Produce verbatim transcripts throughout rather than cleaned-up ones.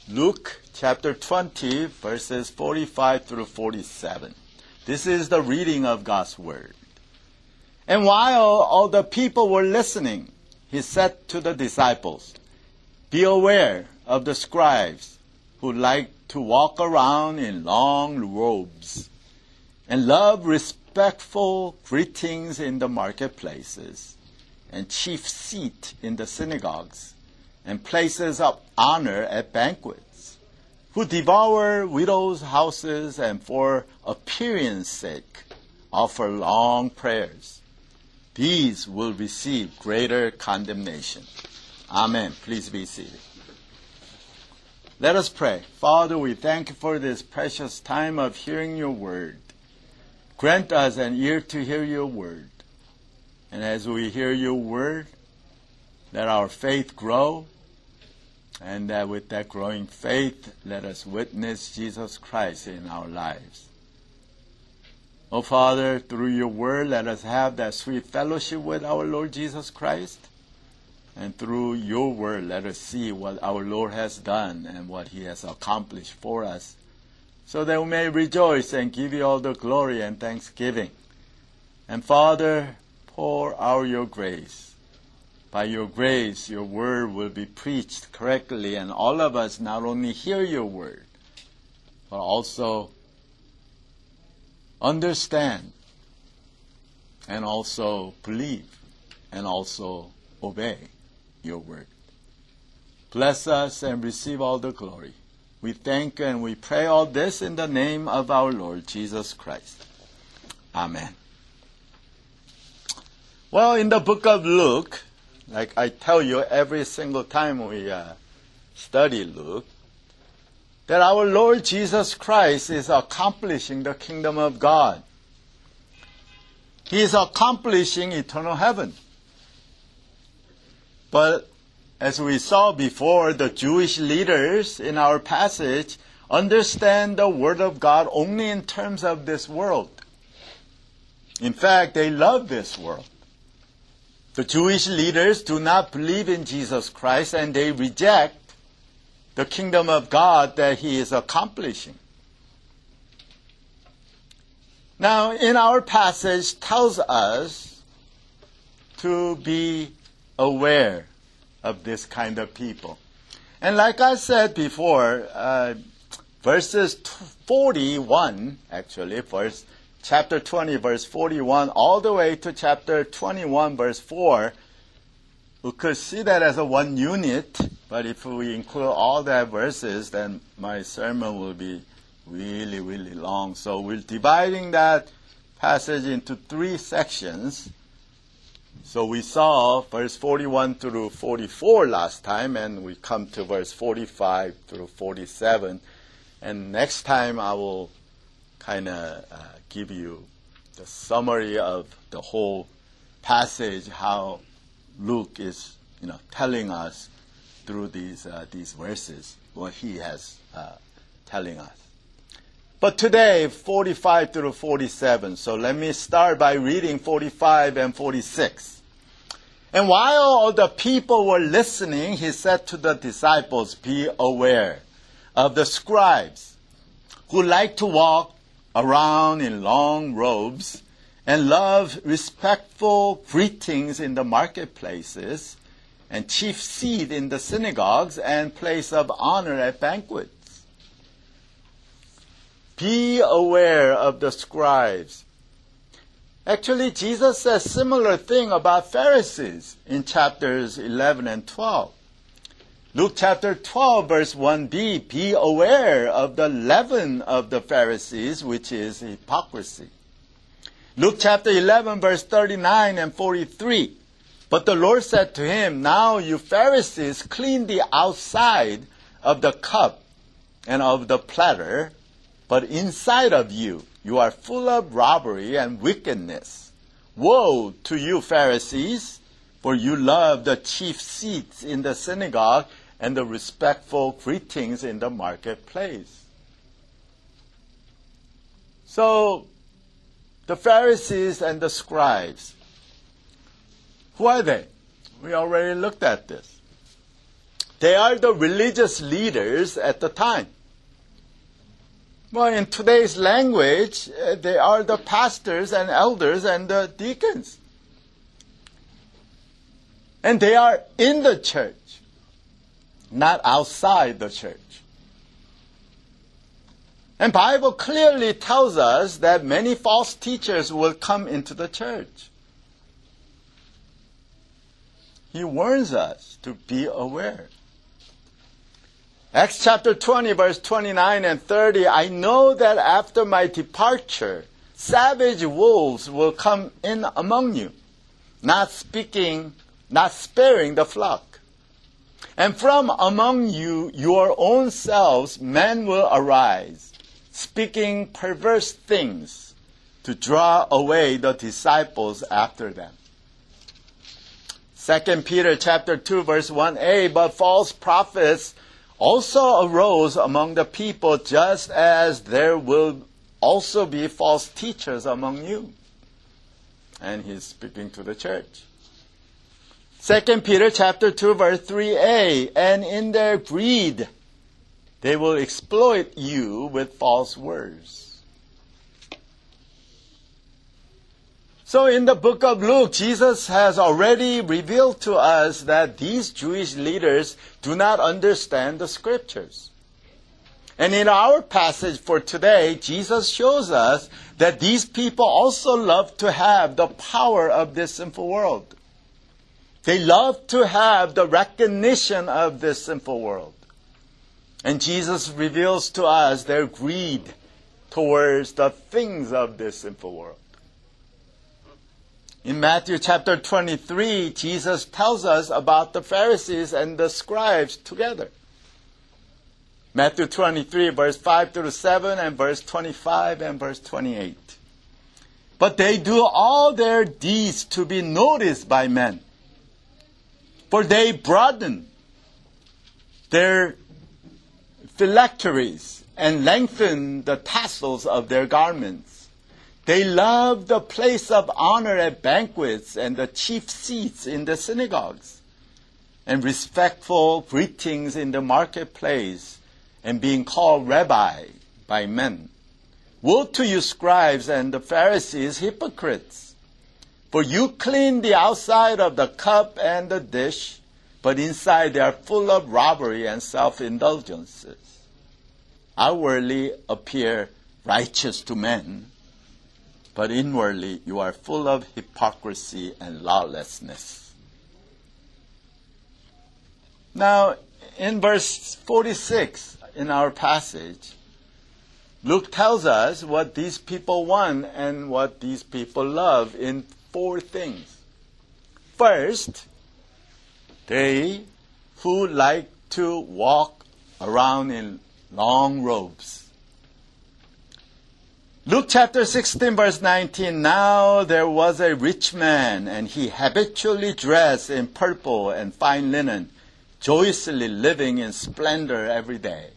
Luke chapter twenty, verses forty-five through forty-seven. This is the reading of God's Word. And while all the people were listening, he said to the disciples, "Be aware of the scribes who like to walk around in long robes and love respectful greetings in the marketplaces and chief seat in the synagogues and places of honor at banquets, who devour widows' houses and for appearance sake offer long prayers. These will receive greater condemnation." Amen. Please be seated. Let us pray. Father, we thank you for this precious time of hearing your word. Grant us an ear to hear your word. And as we hear your word, let our faith grow, and that with that growing faith, let us witness Jesus Christ in our lives. Oh, Father, through your word, let us have that sweet fellowship with our Lord Jesus Christ. And through your word, let us see what our Lord has done and what he has accomplished for us, so that we may rejoice and give you all the glory and thanksgiving. And Father, pour out your grace. By your grace, your word will be preached correctly, and all of us not only hear your word, but also understand, and also believe, and also obey your word. Bless us and receive all the glory. We thank you and we pray all this in the name of our Lord Jesus Christ. Amen. Well, in the book of Luke, like I tell you every single time we uh, study Luke, that our Lord Jesus Christ is accomplishing the kingdom of God. He is accomplishing eternal heaven. But as we saw before, the Jewish leaders in our passage understand the Word of God only in terms of this world. In fact, they love this world. The Jewish leaders do not believe in Jesus Christ, and they reject the kingdom of God that he is accomplishing. Now, in our passage tells us to be aware of this kind of people. And like I said before, uh, verses forty-one, actually, verse chapter twenty, verse forty-one, all the way to chapter twenty-one, verse four, we could see that as a one unit, but if we include all the verses, then my sermon will be really, really long. So we're dividing that passage into three sections. So we saw verse forty-one through forty-four last time, and we come to verse forty-five through forty-seven. And next time I will kind of uh, give you the summary of the whole passage, how Luke is, you know, telling us through these uh, these verses what he has uh, telling us. But today, forty-five through forty-seven. So let me start by reading forty-five and forty-six. And while all the people were listening, he said to the disciples, "Be aware of the scribes who like to walk around in long robes and love respectful greetings in the marketplaces and chief seat in the synagogues and place of honor at banquets. Be aware of the scribes." Actually, Jesus says similar thing about Pharisees in chapters eleven and twelve. Luke chapter twelve, verse one b, "Be aware of the leaven of the Pharisees, which is hypocrisy." Luke chapter eleven, verse thirty-nine and forty-three, "But the Lord said to him, Now you Pharisees clean the outside of the cup and of the platter, but inside of you, you are full of robbery and wickedness. Woe to you, Pharisees, for you love the chief seats in the synagogue and the respectful greetings in the marketplace." So, the Pharisees and the scribes, who are they? We already looked at this. They are the religious leaders at the time. Well, in today's language, uh, they are the pastors and elders and the deacons. And they are in the church, not outside the church. And Bible clearly tells us that many false teachers will come into the church. He warns us to be aware. Acts chapter twenty, verse twenty-nine and thirty, I know that after my departure, savage wolves will come in among you, not speaking, not sparing the flock. And from among you, your own selves, men will arise, speaking perverse things to draw away the disciples after them. Second Peter chapter two, verse one a, but false prophets also arose among the people, just as there will also be false teachers among you. And he's speaking to the church. Second Peter chapter two, verse three a, and in their greed they will exploit you with false words. So in the book of Luke, Jesus has already revealed to us that these Jewish leaders do not understand the scriptures. And in our passage for today, Jesus shows us that these people also love to have the power of this sinful world. They love to have the recognition of this sinful world. And Jesus reveals to us their greed towards the things of this sinful world. In Matthew chapter twenty-three, Jesus tells us about the Pharisees and the scribes together. Matthew twenty-three, verse five through seven, and verse twenty-five and verse twenty-eight. But they do all their deeds to be noticed by men. For they broaden their phylacteries and lengthen the tassels of their garments. They love the place of honor at banquets and the chief seats in the synagogues, and respectful greetings in the marketplace, and being called rabbi by men. Woe to you, scribes and the Pharisees, hypocrites! For you clean the outside of the cup and the dish, but inside they are full of robbery and self-indulgences. Outwardly appear righteous to men, but inwardly you are full of hypocrisy and lawlessness. Now, in verse forty-six in our passage, Luke tells us what these people want and what these people love in four things. First, they who like to walk around in long robes. Luke chapter sixteen, verse nineteen, now there was a rich man, and he habitually dressed in purple and fine linen, joyously living in splendor every day.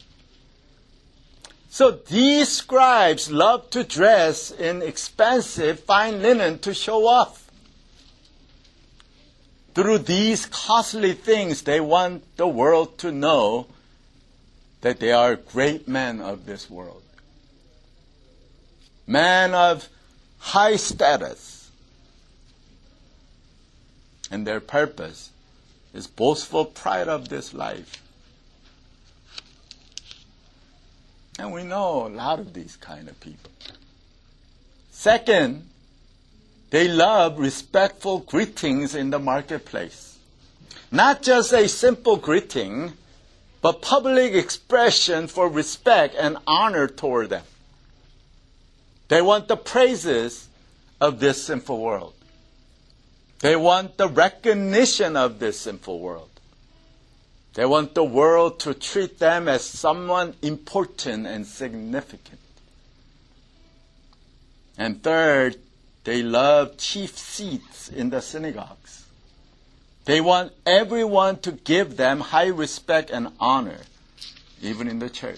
So these scribes love to dress in expensive fine linen to show off. Through these costly things, they want the world to know that they are great men of this world. Men of high status. And their purpose is boastful pride of this life. And we know a lot of these kind of people. Second, they love respectful greetings in the marketplace. Not just a simple greeting, but public expression for respect and honor toward them. They want the praises of this sinful world. They want the recognition of this sinful world. They want the world to treat them as someone important and significant. And third, they love chief seats in the synagogues. They want everyone to give them high respect and honor, even in the church.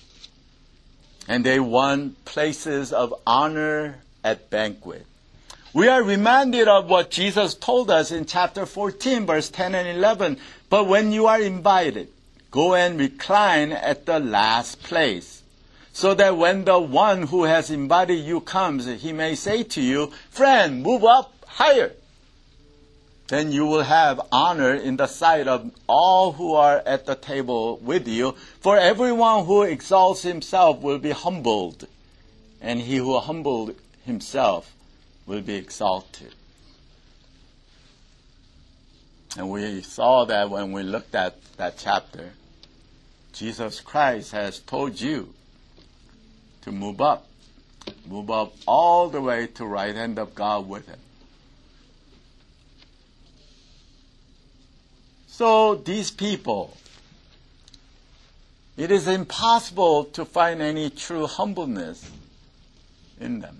And they want places of honor at banquet. We are reminded of what Jesus told us in chapter fourteen, verse ten and eleven. But when you are invited, go and recline at the last place, so that when the one who has invited you comes, he may say to you, friend, move up higher. Then you will have honor in the sight of all who are at the table with you. For everyone who exalts himself will be humbled, and he who humbled himself will be exalted. And we saw that when we looked at that chapter. Jesus Christ has told you to move up. Move up all the way to the right hand of God with him. So these people, it is impossible to find any true humbleness in them.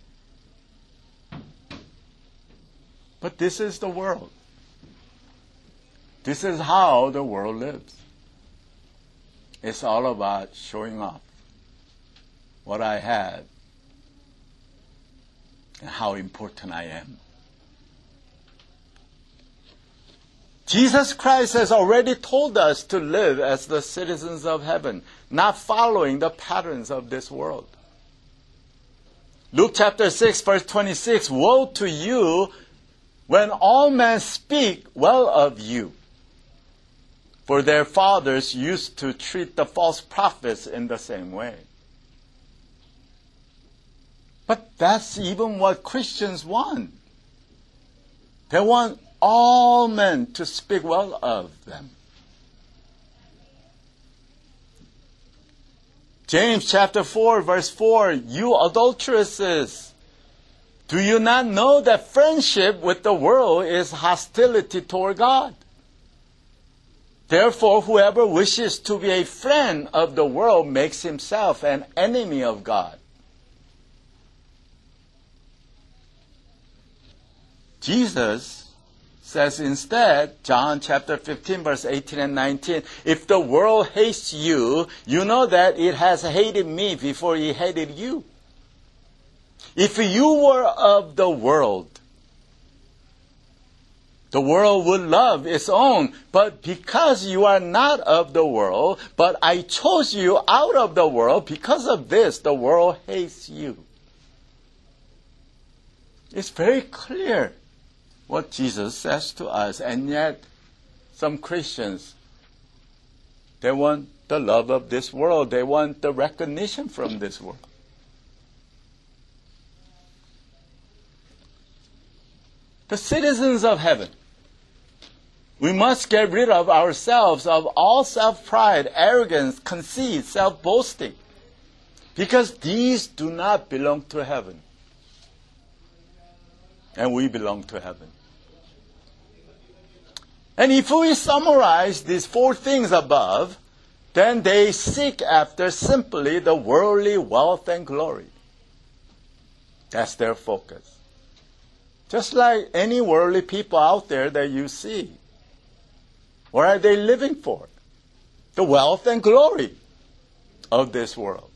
But this is the world. This is how the world lives. It's all about showing off what I have and how important I am. Jesus Christ has already told us to live as the citizens of heaven, not following the patterns of this world. Luke chapter six, verse twenty-six, woe to you when all men speak well of you. For their fathers used to treat the false prophets in the same way. But that's even what Christians want. They want all men to speak well of them. James chapter four, verse four, you adulteresses, do you not know that friendship with the world is hostility toward God? Therefore, whoever wishes to be a friend of the world makes himself an enemy of God. Jesus says instead, John chapter fifteen, verse eighteen and nineteen, if the world hates you, you know that it has hated me before it hated you. If you were of the world, the world would love its own. But because you are not of the world, but I chose you out of the world, because of this, the world hates you. It's very clear what Jesus says to us. And yet, some Christians, they want the love of this world. They want the recognition from this world. The citizens of heaven, we must get rid of ourselves of all self-pride, arrogance, conceit, self-boasting, because these do not belong to heaven. And we belong to heaven. And if we summarize these four things above, then they seek after simply the worldly wealth and glory. That's their focus. Just like any worldly people out there that you see. What are they living for? The wealth and glory of this world.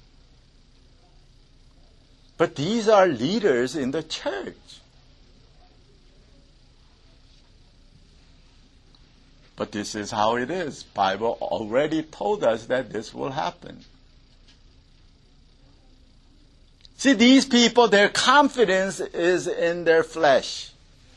But these are leaders in the church. But this is how it is. Bible already told us that this will happen. See, these people, their confidence is in their flesh.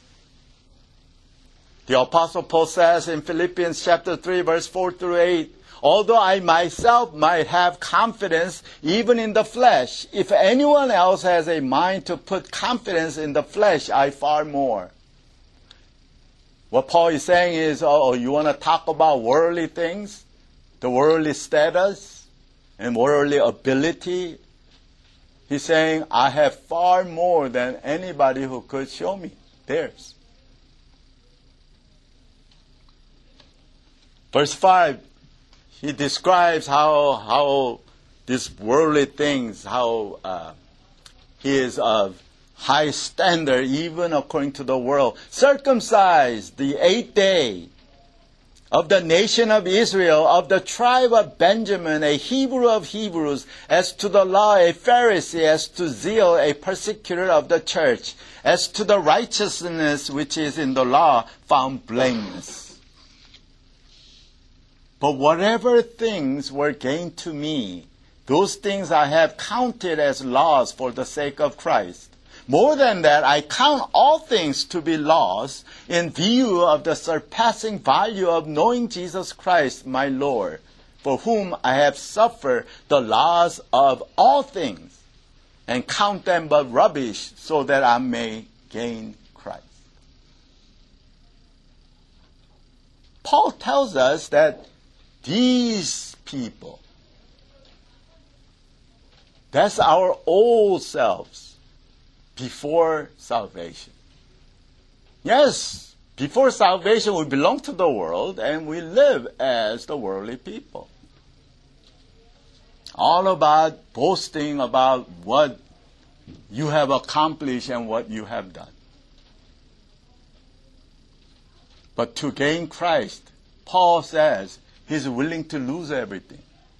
The Apostle Paul says in Philippians chapter three, verse four through eight, although I myself might have confidence even in the flesh, if anyone else has a mind to put confidence in the flesh, I far more. What Paul is saying is, oh, you want to talk about worldly things? The worldly status and worldly ability? He's saying, I have far more than anybody who could show me theirs. Verse five, he describes how how these worldly things, how uh, he is of high standard, even according to the world. Circumcised the eighth day of the nation of Israel, of the tribe of Benjamin, a Hebrew of Hebrews, as to the law, a Pharisee, as to zeal, a persecutor of the church, as to the righteousness which is in the law, found blameless. But whatever things were gained to me, those things I have counted as loss for the sake of Christ. More than that, I count all things to be lost in view of the surpassing value of knowing Jesus Christ, my Lord, for whom I have suffered the loss of all things, and count them but rubbish, so that I may gain Christ. Paul tells us that these people, that's our old selves before salvation. Yes, before salvation we belong to the world and we live as the worldly people. All about boasting about what you have accomplished and what you have done. But to gain Christ, Paul says he's willing to lose everything.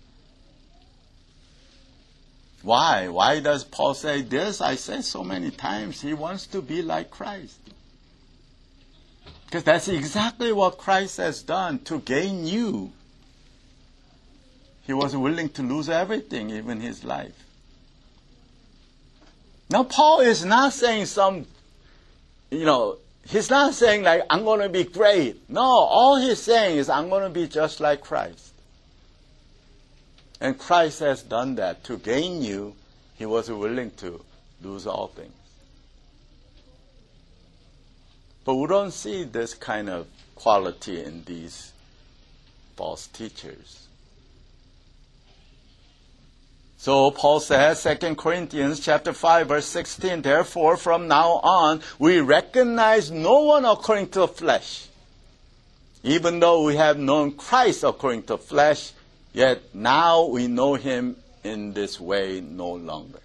Why? Why does Paul say this? I say so many times, he wants to be like Christ. Because that's exactly what Christ has done to gain you. He was willing to lose everything, even his life. Now, Paul is not saying some, you know, he's not saying like, I'm going to be great. No, all he's saying is, I'm going to be just like Christ. And Christ has done that. To gain you, he was willing to lose all things. But we don't see this kind of quality in these false teachers. So Paul says, Second Corinthians chapter five, verse sixteen, therefore from now on we recognize no one according to the flesh. Even though we have known Christ according to flesh, yet now we know him in this way no longer.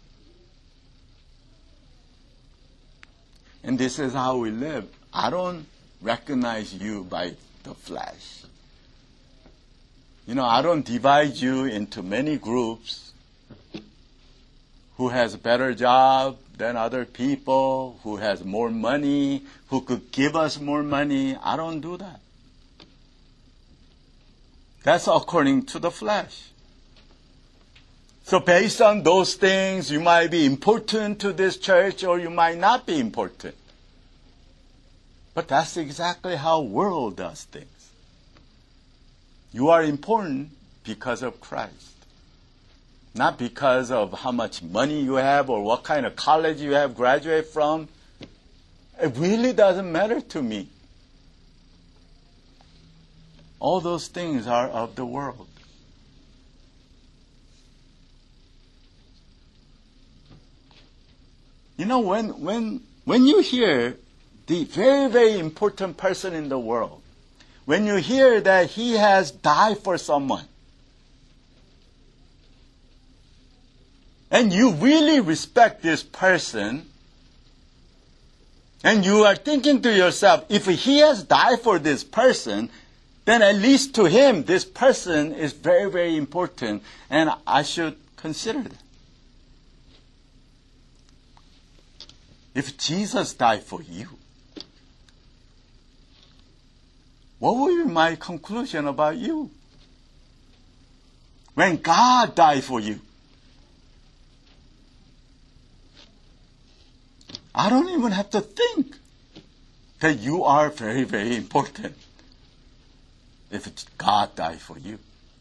And this is how we live. I don't recognize you by the flesh. You know, I don't divide you into many groups. Who has a better job than other people, who has more money, who could give us more money. I don't do that. That's according to the flesh. So based on those things, you might be important to this church or you might not be important. But that's exactly how the world does things. You are important because of Christ. Not because of how much money you have or what kind of college you have graduated from. It really doesn't matter to me. All those things are of the world. You know, when when when you hear the very, very important person in the world, when you hear that he has died for someone, and you really respect this person, and you are thinking to yourself, if he has died for this person, then at least to him, this person is very, very important, and I should consider that. If Jesus died for you, what would be my conclusion about you? When God died for you, I don't even have to think that you are very, very important if God died for you.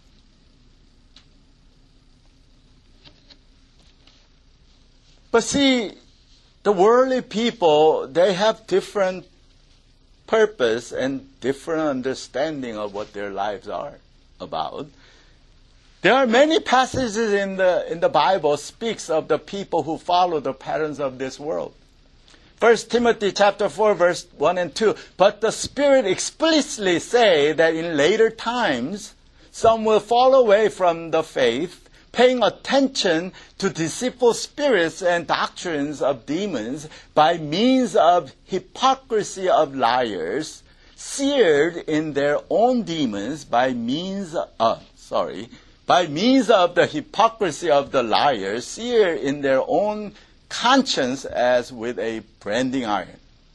But see, the worldly people, they have different purpose and different understanding of what their lives are about. There are many passages in the in the Bible speaks of the people who follow the patterns of this world. First Timothy chapter four, verse one and two. But the Spirit explicitly say that in later times, some will fall away from the faith, paying attention to deceitful spirits and doctrines of demons by means of hypocrisy of liars, seared in their own demons by means of, sorry, by means of the hypocrisy of the liars, seared in their own conscience as with a branding iron.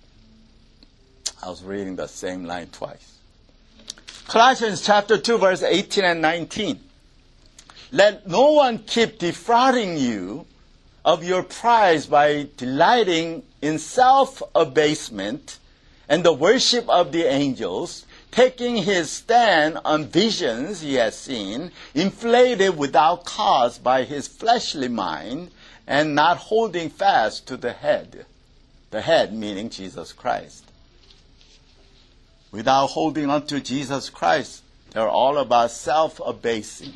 I was reading the same line twice. Colossians chapter two, verse eighteen and nineteen. Let no one keep defrauding you of your prize by delighting in self-abasement and the worship of the angels, taking his stand on visions he has seen, inflated without cause by his fleshly mind, and not holding fast to the head. The head meaning Jesus Christ. Without holding on to Jesus Christ, they're all about self-abasing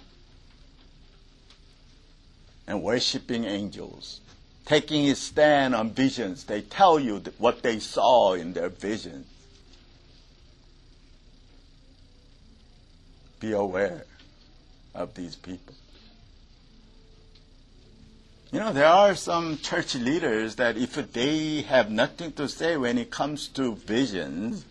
and worshiping angels, taking his stand on visions. They tell you what they saw in their visions. Be aware of these people. You know, there are some church leaders that if they have nothing to say when it comes to visions,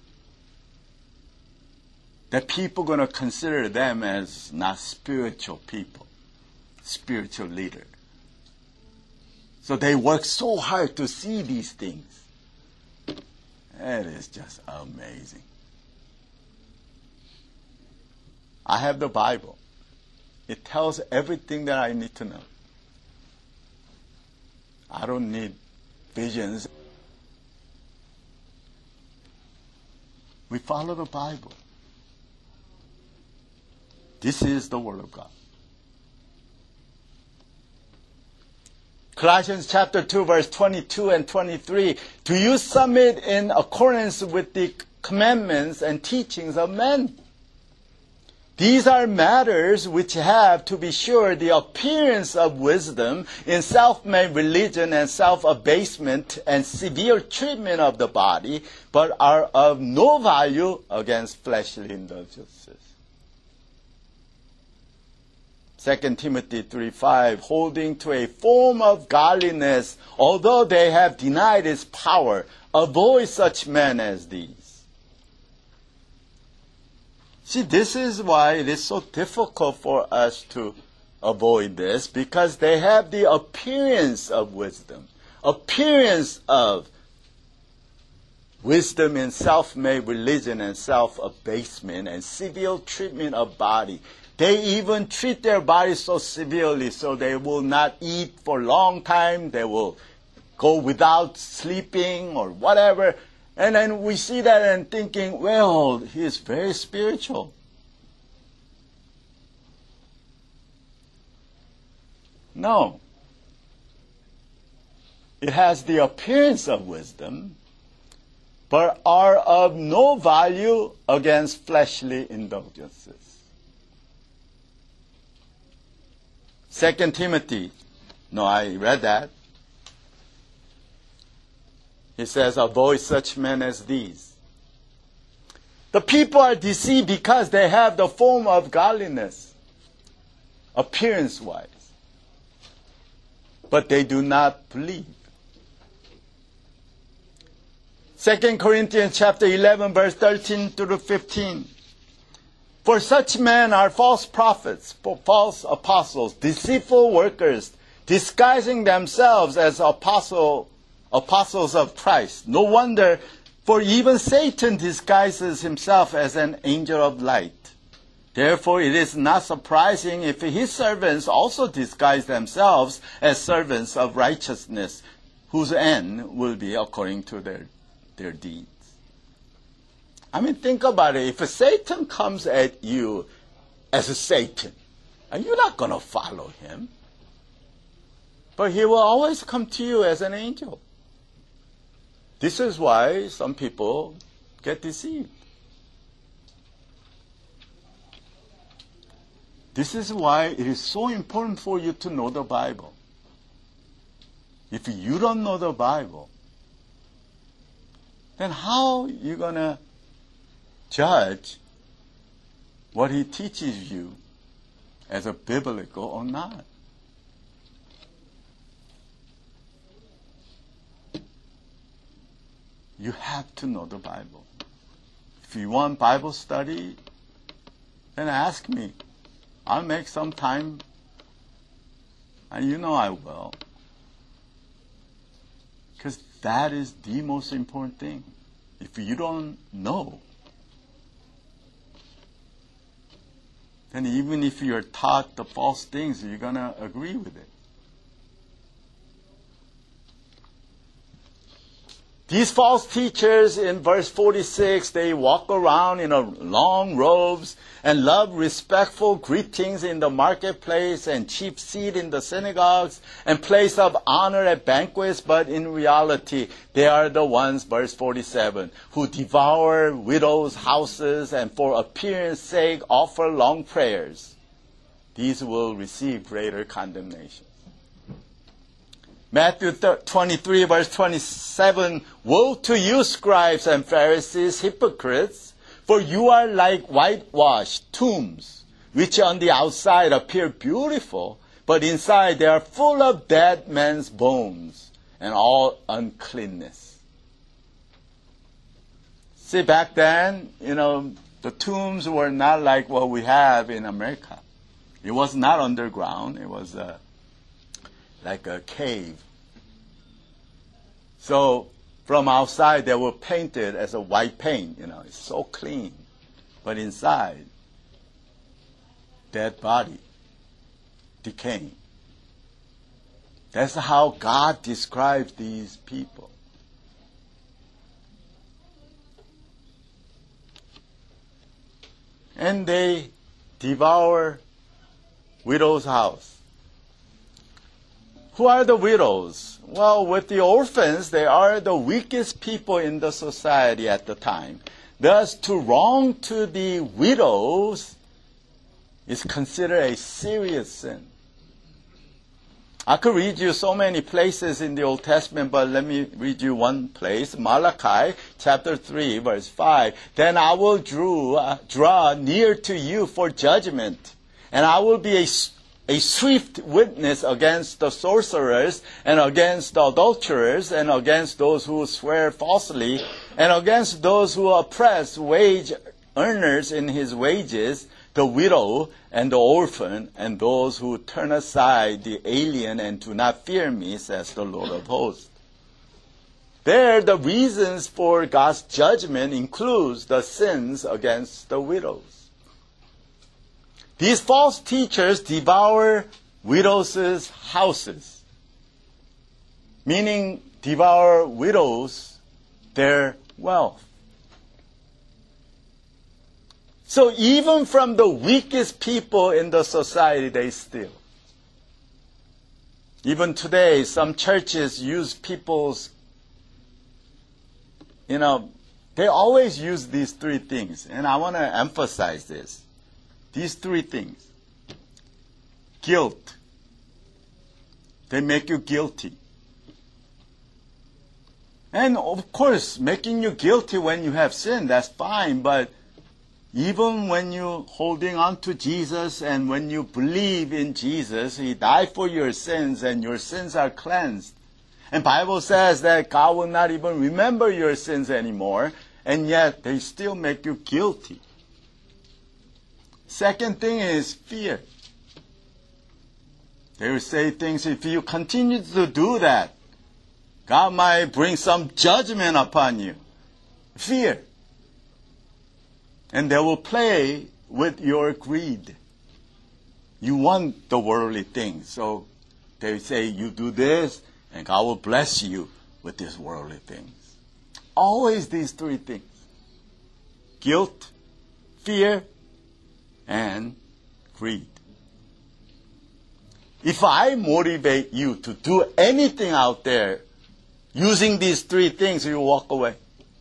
that people are going to consider them as not spiritual people, spiritual leader. So they work so hard to see these things. It is just amazing. I have the Bible. It tells everything that I need to know. I don't need visions. We follow the Bible. This is the Word of God. Colossians chapter two, verse twenty-two and twenty-three. Do you submit in accordance with the commandments and teachings of men? These are matters which have, to be sure, the appearance of wisdom in self-made religion and self-abasement and severe treatment of the body, but are of no value against fleshly indulgences. Second Timothy three five, holding to a form of godliness, although they have denied its power, avoid such men as these. See, this is why it is so difficult for us to avoid this, because they have the appearance of wisdom, appearance of wisdom in self-made religion and self-abasement and severe treatment of body. They even treat their body so severely so they will not eat for a long time. They will go without sleeping or whatever. And then we see that and thinking, well, he is very spiritual. No. It has the appearance of wisdom, but are of no value against fleshly indulgences. Second Timothy, no, I read that. He says, avoid such men as these. The people are deceived because they have the form of godliness, appearance-wise, but they do not believe. Second Corinthians chapter eleven, verse thirteen through fifteen. For such men are false prophets, false apostles, deceitful workers, disguising themselves as apostle, apostles of Christ. No wonder, for even Satan disguises himself as an angel of light. Therefore, it is not surprising if his servants also disguise themselves as servants of righteousness, whose end will be according to their, their deeds. I mean, think about it. If Satan comes at you as a Satan, and you're not going to follow him, but he will always come to you as an angel. This is why some people get deceived. This is why it is so important for you to know the Bible. If you don't know the Bible, then how are you going to judge what he teaches you as a biblical or not? You have to know the Bible. If you want Bible study, then ask me. I'll make some time, and you know I will. Because that is the most important thing. If you don't know, then even if you're taught the false things, you're going to agree with it. These false teachers in verse forty-six, they walk around in a long robes and love respectful greetings in the marketplace and cheap seat in the synagogues and place of honor at banquets, but in reality, they are the ones, verse forty-seven, who devour widows' houses and for appearance sake offer long prayers. These will receive greater condemnation. Matthew twenty-three, verse twenty-seven, woe to you, scribes and Pharisees, hypocrites, for you are like whitewashed tombs, which on the outside appear beautiful, but inside they are full of dead men's bones and all uncleanness. See, back then, you know, the tombs were not like what we have in America. It was not underground. It was a like a cave. So from outside they were painted as a white paint, you know, it's so clean. But inside, dead body, decaying. That's how God describes these people. And they devour widow's house. Who are the widows? Well, with the orphans, they are the weakest people in the society at the time. Thus, to wrong to the widows is considered a serious sin. I could read you so many places in the Old Testament, but let me read you one place. Malachi chapter three, verse five. Then I will draw, uh, draw near to you for judgment, and I will be a A swift witness against the sorcerers, and against the adulterers, and against those who swear falsely, and against those who oppress wage earners in his wages, the widow and the orphan, and those who turn aside the alien and do not fear me, says the Lord of hosts. There, the reasons for God's judgment includes the sins against the widows. These false teachers devour widows' houses, meaning devour widows their wealth. So even from the weakest people in the society, they steal. Even today, some churches use people's, you know, they always use these three things, and I want to emphasize this. These three things. Guilt. They make you guilty. And of course, making you guilty when you have sinned, that's fine. But even when you're holding on to Jesus and when you believe in Jesus, He died for your sins and your sins are cleansed. And Bible says that God will not even remember your sins anymore. And yet, they still make you guilty. Second thing is fear. They will say things, if you continue to do that, God might bring some judgment upon you. Fear. And they will play with your greed. You want the worldly things. So they say, you do this, and God will bless you with these worldly things. Always these three things. Guilt, fear, and greed. If I motivate you to do anything out there using these three things, you walk away.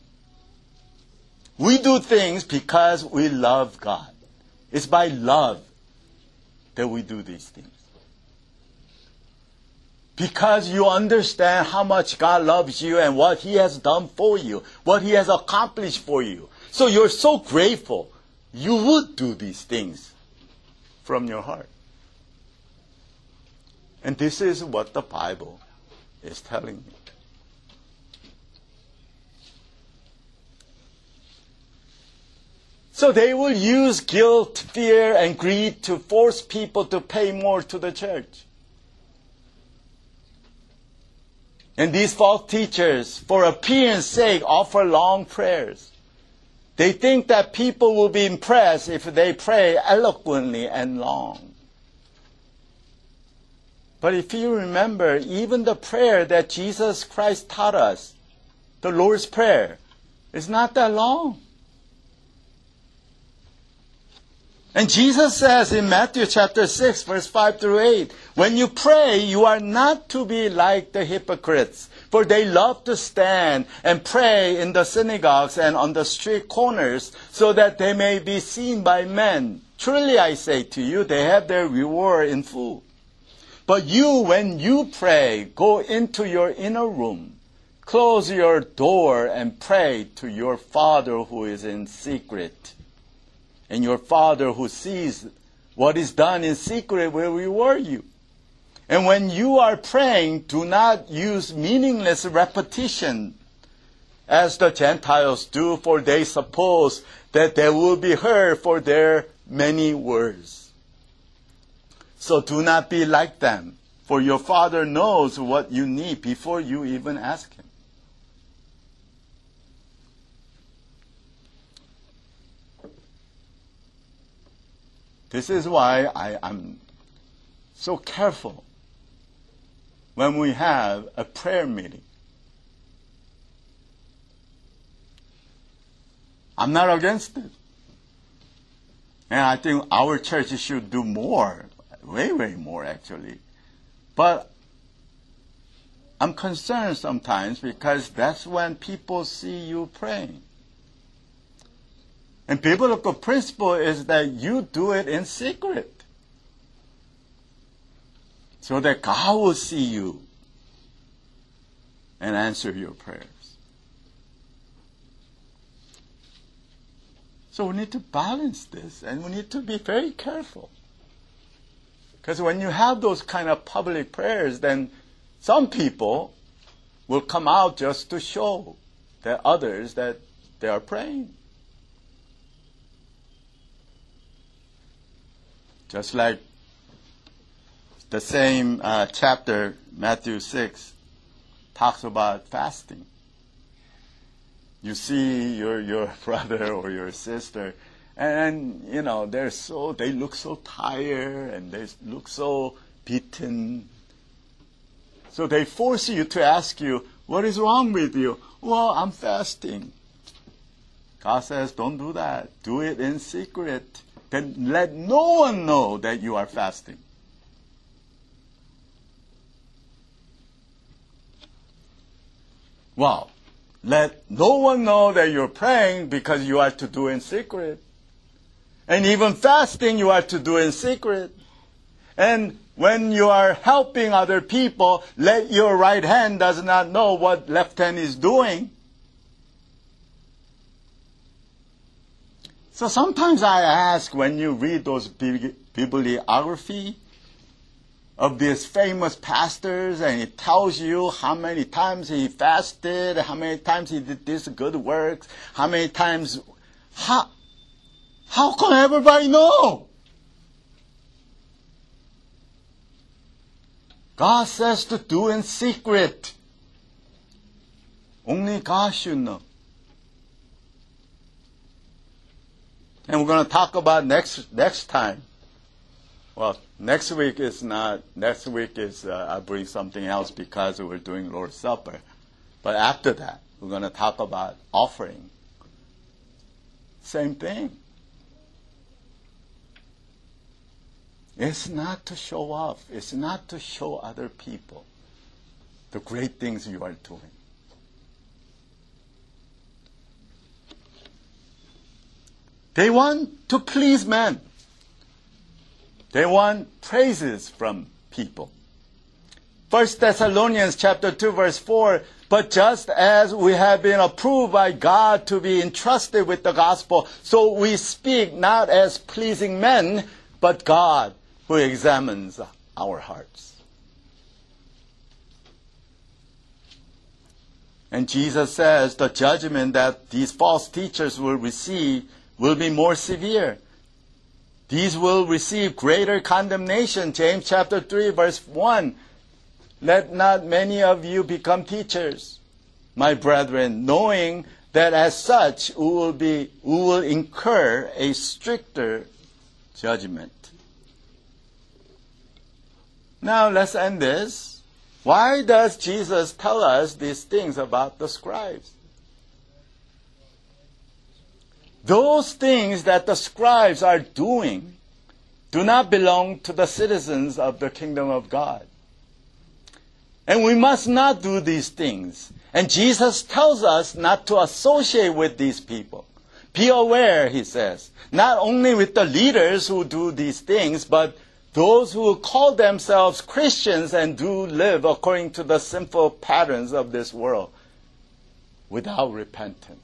We do things because we love God. It's by love that we do these things. Because you understand how much God loves you and what He has done for you, what He has accomplished for you. So you're so grateful. You would do these things from your heart. And this is what the Bible is telling me. So they will use guilt, fear, and greed to force people to pay more to the church. And these false teachers, for appearance sake, offer long prayers. They think that people will be impressed if they pray eloquently and long. But if you remember, even the prayer that Jesus Christ taught us, the Lord's Prayer, is not that long. And Jesus says in Matthew chapter six, verse five through eight, when you pray, you are not to be like the hypocrites, for they love to stand and pray in the synagogues and on the street corners, so that they may be seen by men. Truly I say to you, they have their reward in full. But you, when you pray, go into your inner room, close your door, and pray to your Father who is in secret. And your Father who sees what is done in secret will reward you. And when you are praying, do not use meaningless repetition as the Gentiles do, for they suppose that they will be heard for their many words. So do not be like them, for your Father knows what you need before you even ask Him. This is why I am so careful when we have a prayer meeting. I'm not against it. And I think our church should do more, way, way more actually. But I'm concerned sometimes because that's when people see you praying. And biblical principle is that you do it in secret, so that God will see you and answer your prayers. So we need to balance this, and we need to be very careful. Because when you have those kind of public prayers, then some people will come out just to show that others that they are praying. Just like the same uh, chapter, Matthew six, talks about fasting. You see your, your brother or your sister, and, you know, they're so, they look so tired and they look so beaten. So they force you to ask you, what is wrong with you? Well, I'm fasting. God says, don't do that. Do it in secret. Then let no one know that you are fasting. Well, let no one know that you're praying because you are to do in secret. And even fasting you are to do in secret. And when you are helping other people, let your right hand does not know what left hand is doing. So sometimes I ask, when you read those bibliography of these famous pastors, and it tells you how many times he fasted, how many times he did this good works, how many times, how, how can everybody know? God says to do in secret. Only God should know. And we're going to talk about next next time. Well, next week is not, next week is, uh, I'll bring something else because we're doing Lord's Supper. But after that, we're going to talk about offering. Same thing. It's not to show off. It's not to show other people the great things you are doing. They want to please men. They want praises from people. First Thessalonians chapter two verse four, but just as we have been approved by God to be entrusted with the gospel, so we speak not as pleasing men, but God who examines our hearts. And Jesus says the judgment that these false teachers will receive will be more severe. These will receive greater condemnation. James chapter three, verse one. Let not many of you become teachers, my brethren, knowing that as such we will be we will incur a stricter judgment. Now let's end this. Why does Jesus tell us these things about the scribes? Those things that the scribes are doing do not belong to the citizens of the kingdom of God. And we must not do these things. And Jesus tells us not to associate with these people. Be aware, he says, not only with the leaders who do these things, but those who call themselves Christians and do live according to the sinful patterns of this world without repentance.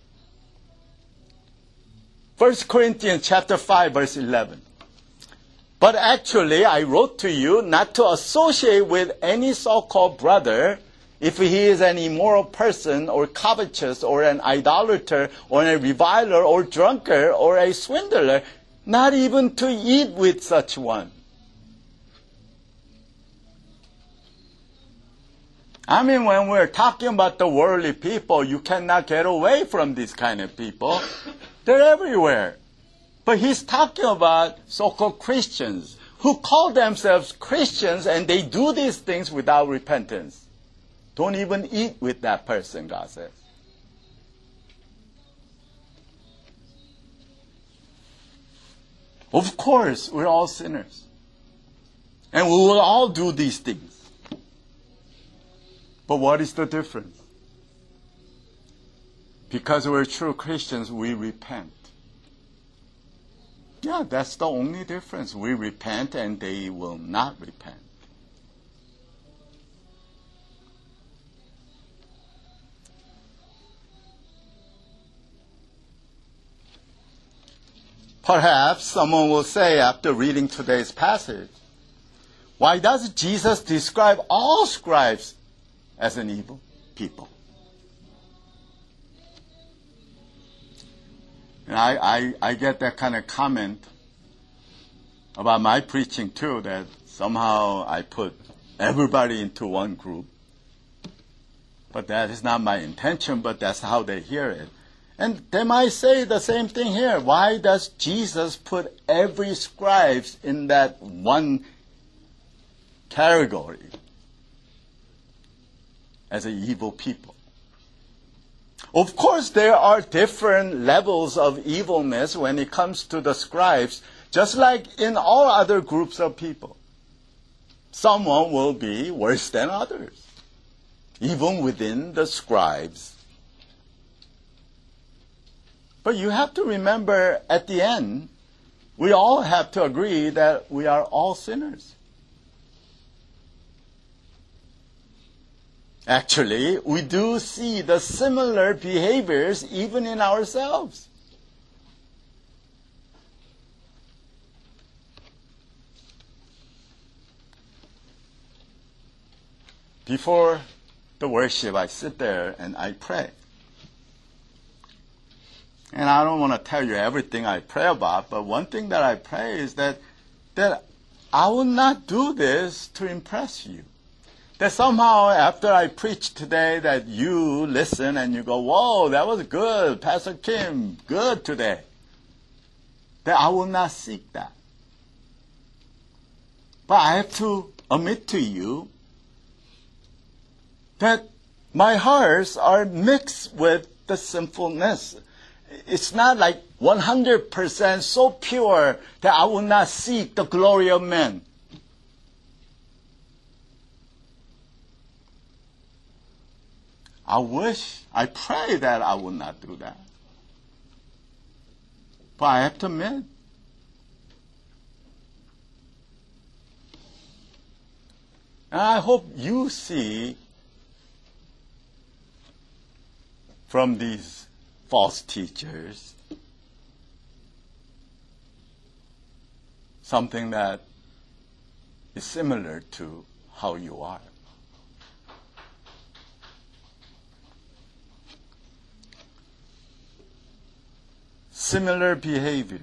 First Corinthians chapter five, verse eleven. But actually, I wrote to you not to associate with any so-called brother if he is an immoral person or covetous or an idolater or a reviler or drunkard or a swindler, not even to eat with such one. I mean, when we're talking about the worldly people, you cannot get away from these kind of people. They're everywhere. But he's talking about so-called Christians who call themselves Christians and they do these things without repentance. Don't even eat with that person, God says. Of course, we're all sinners. And we will all do these things. But what is the difference? Because we're true Christians, we repent. Yeah, that's the only difference. We repent and they will not repent. Perhaps someone will say after reading today's passage, why does Jesus describe all scribes as an evil people? And I, I, I get that kind of comment about my preaching too, that somehow I put everybody into one group. But that is not my intention, but that's how they hear it. And they might say the same thing here. Why does Jesus put every scribe in that one category as an evil people? Of course, there are different levels of evilness when it comes to the scribes, just like in all other groups of people. Someone will be worse than others, even within the scribes. But you have to remember, at the end, we all have to agree that we are all sinners. Actually, we do see the similar behaviors even in ourselves. Before the worship, I sit there and I pray. And I don't want to tell you everything I pray about, but one thing that I pray is that, that I will not do this to impress you. That somehow after I preach today that you listen and you go, whoa, that was good, Pastor Kim, good today. That I will not seek that. But I have to admit to you that my hearts are mixed with the sinfulness. It's not like one hundred percent so pure that I will not seek the glory of men. I wish, I pray that I would not do that. But I have to admit, and I hope you see from these false teachers something that is similar to how you are. similar behavior.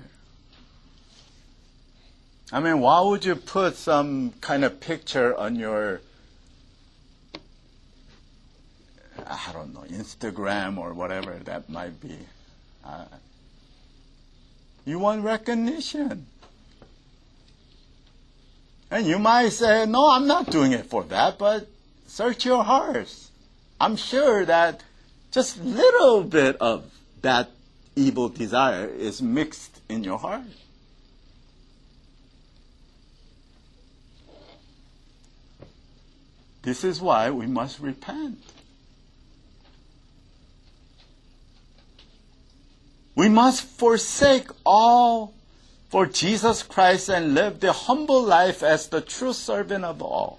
I mean, why would you put some kind of picture on your, I don't know, Instagram or whatever that might be? Uh, you want recognition. And you might say, no, I'm not doing it for that, but search your hearts. I'm sure that just a little bit of that evil desire is mixed in your heart. This is why we must repent. We must forsake all for Jesus Christ and live the humble life as the true servant of all.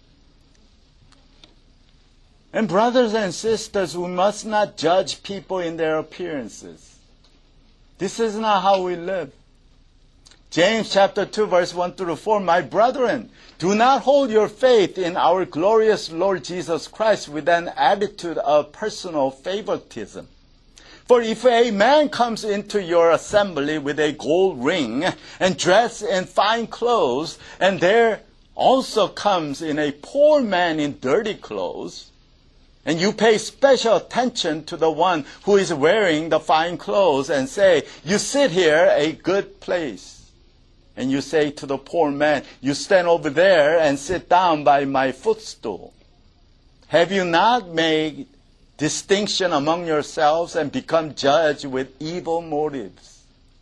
And brothers and sisters, we must not judge people in their appearances. This is not how we live. James chapter two, verse one through four, my brethren, do not hold your faith in our glorious Lord Jesus Christ with an attitude of personal favoritism. For if a man comes into your assembly with a gold ring and dressed in fine clothes, and there also comes in a poor man in dirty clothes, and you pay special attention to the one who is wearing the fine clothes and say, you sit here, a good place. And you say to the poor man, you stand over there and sit down by my footstool. Have you not made distinction among yourselves and become judged with evil motives?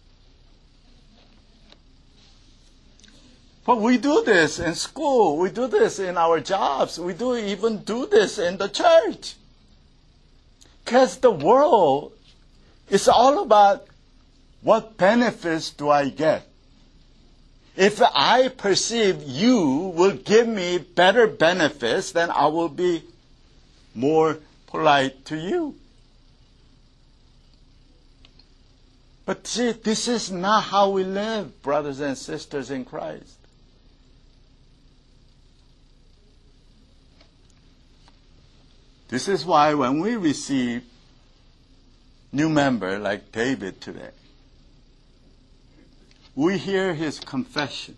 But we do this in school. We do this in our jobs. We do even do this in the church. Because the world is all about what benefits do I get. If I perceive you will give me better benefits, then I will be more polite to you. But see, this is not how we live, brothers and sisters in Christ. This is why when we receive new member like David today, we hear his confession.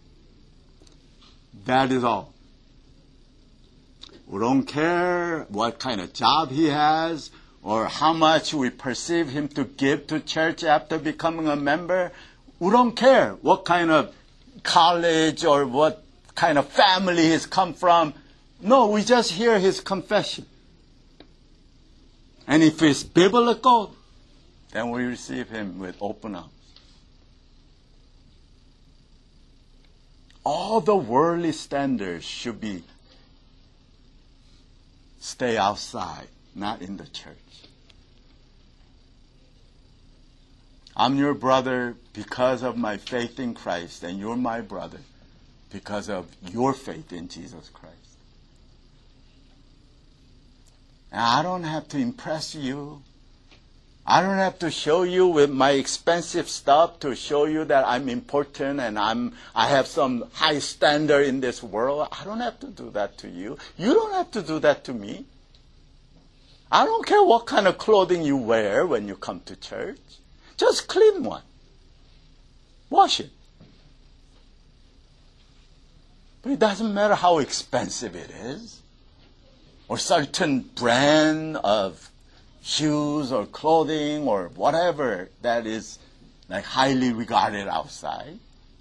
That is all. We don't care what kind of job he has or how much we perceive him to give to church after becoming a member. We don't care what kind of college or what kind of family he's come from. No, we just hear his confession. And if it's biblical, then we receive him with open arms. All the worldly standards should be stay outside, not in the church. I'm your brother because of my faith in Christ, and you're my brother because of your faith in Jesus Christ. And I don't have to impress you. I don't have to show you with my expensive stuff to show you that I'm important and I'm, I have some high standard in this world. I don't have to do that to you. You don't have to do that to me. I don't care what kind of clothing you wear when you come to church. Just clean one. Wash it. But it doesn't matter how expensive it is, or certain brand of shoes or clothing or whatever that is like highly regarded outside.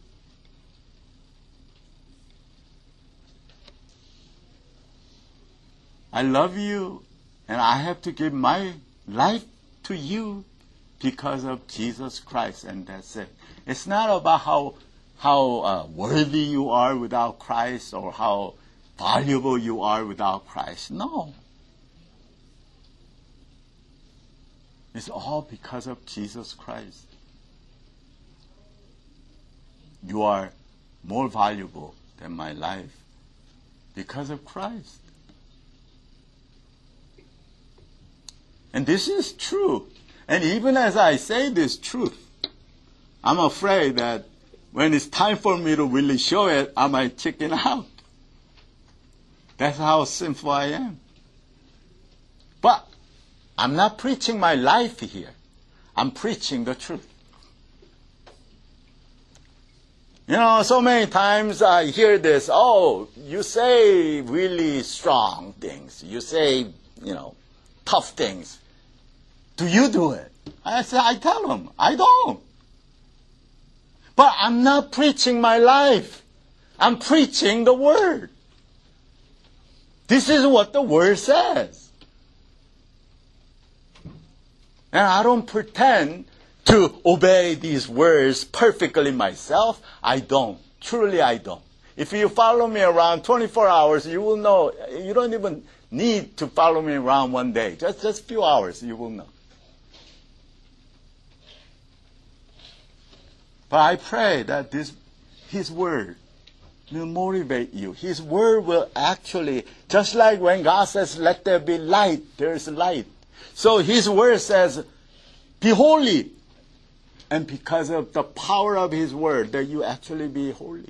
I love you and I have to give my life to you because of Jesus Christ, and that's it. It's not about how how uh, worthy you are without Christ or how valuable you are without Christ. No. It's all because of Jesus Christ. You are more valuable than my life because of Christ. And this is true. And even as I say this truth, I'm afraid that when it's time for me to really show it, I might chicken out. That's how sinful I am. But I'm not preaching my life here. I'm preaching the truth. You know, so many times I hear this, oh, you say really strong things. You say, you know, tough things. Do you do it? I say, I tell them, I don't. But I'm not preaching my life. I'm preaching the Word. This is what the Word says. And I don't pretend to obey these words perfectly myself. I don't. Truly, I don't. If you follow me around twenty-four hours, you will know. You don't even need to follow me around one day. Just just a few hours, you will know. But I pray that this, His Word will motivate you. His Word will actually, just like when God says, let there be light, there is light. So His Word says, be holy. And because of the power of His Word, that you actually be holy.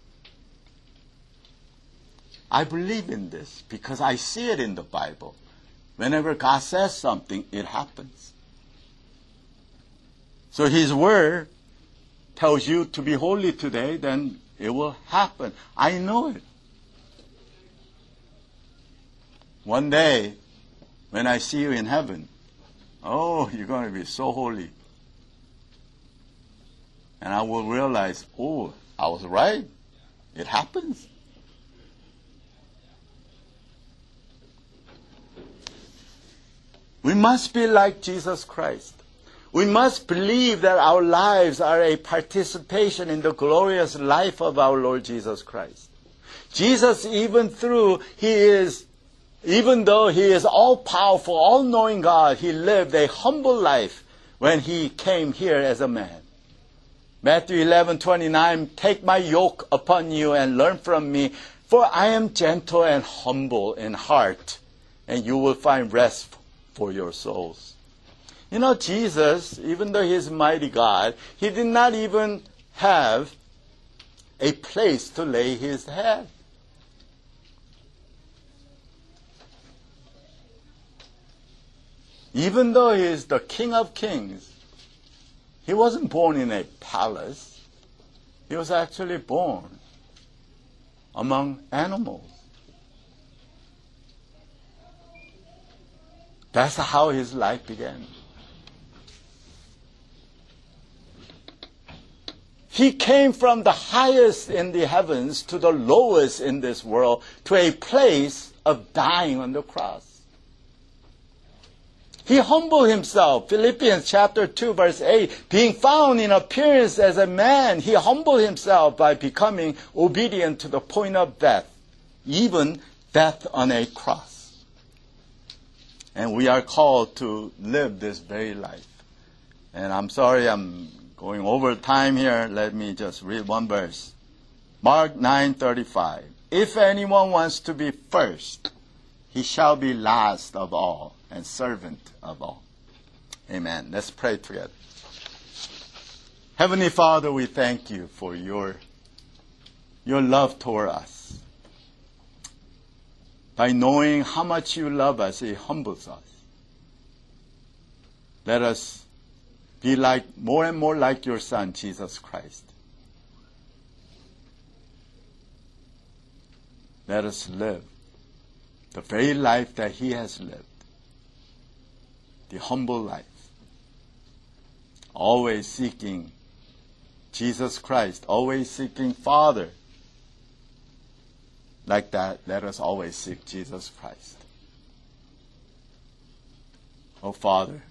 I believe in this because I see it in the Bible. Whenever God says something, it happens. So His Word tells you to be holy today, then it will happen. I know it. One day, when I see you in heaven, oh, you're going to be so holy. And I will realize, oh, I was right. It happens. We must be like Jesus Christ. We must believe that our lives are a participation in the glorious life of our Lord Jesus Christ. Jesus, even through, He is, even though He is all-powerful, all-knowing God, He lived a humble life when He came here as a man. Matthew eleven twenty-nine, take my yoke upon you and learn from me, for I am gentle and humble in heart, and you will find rest for your souls. You know, Jesus, even though He is mighty God, He did not even have a place to lay His head. Even though He is the King of Kings, He wasn't born in a palace. He was actually born among animals. That's how His life began. He came from the highest in the heavens to the lowest in this world, to a place of dying on the cross. He humbled Himself. Philippians chapter two verse eight, being found in appearance as a man, He humbled Himself by becoming obedient to the point of death, even death on a cross. And we are called to live this very life. And I'm sorry I'm going over time here. Let me just read one verse. Mark nine thirty-five. If anyone wants to be first, he shall be last of all and servant of all. Amen. Let's pray together. Heavenly Father, we thank You for your, your love toward us. By knowing how much You love us, it humbles us. Let us be like, more and more like Your Son, Jesus Christ. Let us live the very life that He has lived. The humble life. Always seeking Jesus Christ. Always seeking Father. Like that, let us always seek Jesus Christ. Oh Father,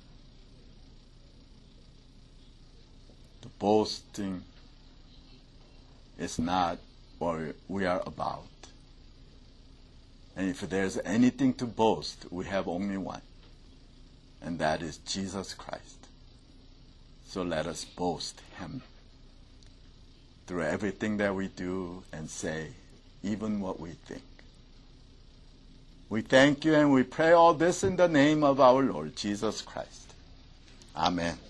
the boasting is not what we are about. And if there's anything to boast, we have only one. And that is Jesus Christ. So let us boast Him through everything that we do and say, even what we think. We thank You and we pray all this in the name of our Lord Jesus Christ. Amen.